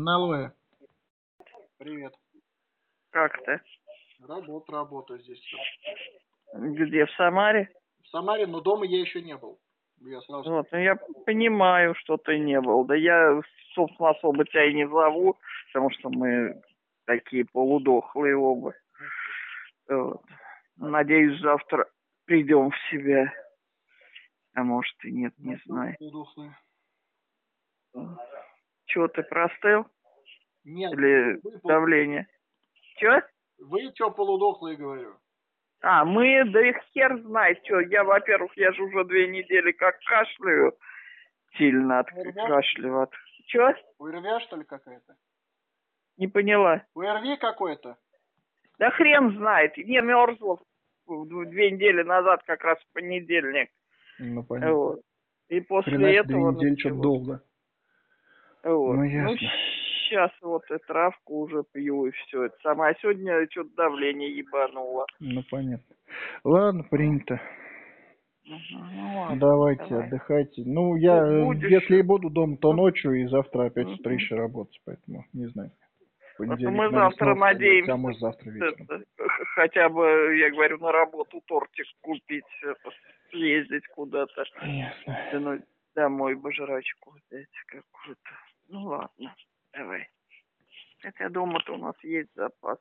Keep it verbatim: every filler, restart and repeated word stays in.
Алло. Привет. Как ты? Работа, работаю здесь. Где, в Самаре? В Самаре, но дома я еще не был. Я сразу... Вот, ну я понимаю, что ты не был. Да я, собственно, особо тебя и не зову, потому что мы такие полудохлые оба. Вот. Надеюсь, завтра придем в себя. А может и нет, не знаю. Полудохлые. Чего, ты простыл? Нет. Или вы, давление? Чё? Вы что полудохлые, говорю? А, мы, да их хер знает, что. Я, во-первых, я же уже две недели как кашляю. Сильно от кашля. От... Чё? ОРВИ, что ли, какая-то? Не поняла. ОРВИ какой-то? Да хрен знает. Не мерзла две недели назад, как раз в понедельник. Ну, понятно. Вот. И после Хрена этого две недели, что долго. Вот. Ну, Ну, ясно. сейчас вот и травку уже пью, и все. Это самое. А сегодня что-то давление ебануло. Ну, понятно. Ладно, принято. Ну, ладно. Давайте, Давай. отдыхайте. Ну, я, Будешь? если и буду дома, то ночью, и завтра опять с Мгм. утра еще работать, поэтому не знаю. В Вот понедельник мы надо завтра снова вставать, надеемся, а может завтра вечером. это, хотя бы, я говорю, на работу тортик купить, это, съездить куда-то. Ясно. Да ну, домой бы жрачку взять какую-то. Ну ладно, давай. Хотя дома-то у нас есть запас.